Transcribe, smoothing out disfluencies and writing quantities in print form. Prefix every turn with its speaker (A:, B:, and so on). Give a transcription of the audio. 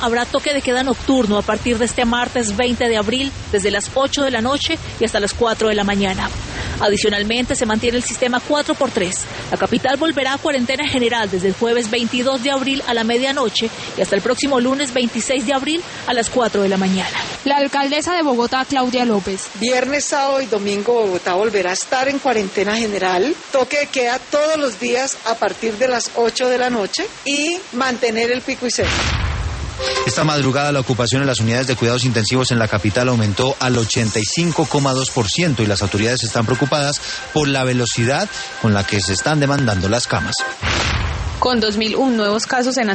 A: habrá toque de queda nocturno a partir de este martes 20 de abril, desde las 8 de la noche y hasta las 4 de la mañana. Adicionalmente, se mantiene el sistema 4x3. La capital volverá a cuarentena general desde el jueves 22 de abril a la medianoche y hasta el próximo lunes 26 de abril a las 4 de la mañana.
B: La alcaldesa de Bogotá, Claudia López.
C: Viernes, sábado y domingo Bogotá volverá a estar en cuarentena general. Toque de queda todos los días a partir de las 8 de la noche y mantener el pico y cédula.
D: Esta madrugada la ocupación en las unidades de cuidados intensivos en la capital aumentó al 85,2% y las autoridades están preocupadas por la velocidad con la que se están demandando las camas.
B: Con 2.001 nuevos casos en